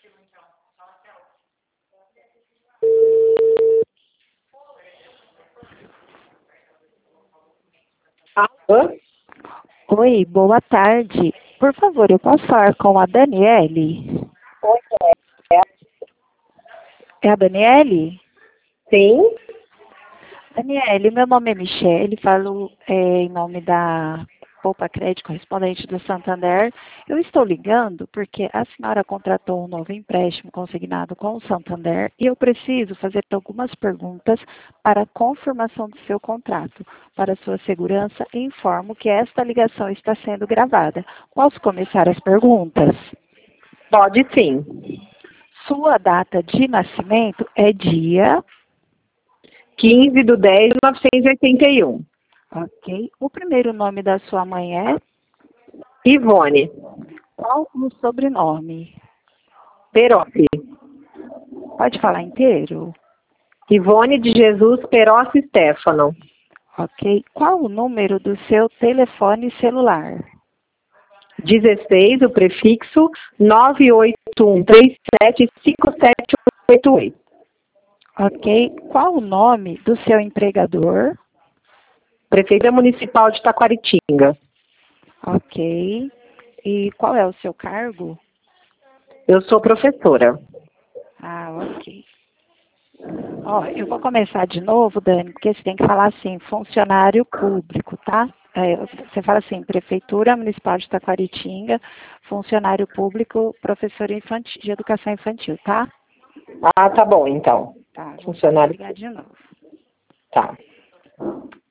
Alô? Oi, boa tarde. Por favor, eu posso falar com a Daniele? Oi, É a Daniele? sim? Daniele, meu nome é Michele, falo em nome da Poupa Crédito, correspondente do Santander. Eu estou ligando porque a senhora contratou um novo empréstimo consignado com o Santander e eu preciso fazer algumas perguntas para a confirmação do seu contrato. Para sua segurança, informo que esta ligação está sendo gravada. Posso começar as perguntas? Pode sim. Sua data de nascimento é dia... 15/10/1981. Ok. O primeiro nome da sua mãe é? Ivone. Qual o sobrenome? Perossi. Pode falar inteiro? Ivone de Jesus Perossi Stefano. Ok. Qual o número do seu telefone celular? 16, o prefixo 981375788. Ok. Qual o nome do seu empregador? Prefeitura Municipal de Taquaritinga. Ok. E qual é o seu cargo? Eu sou professora. Ah, ok. Ó, eu vou começar de novo, Dani, porque você tem que falar assim, funcionário público, tá? Você fala assim, Prefeitura Municipal de Taquaritinga, funcionário público, professor infantil, de educação infantil, tá? Ah, tá bom, então. Tá, vou Funcionário. ligar de novo. Tá.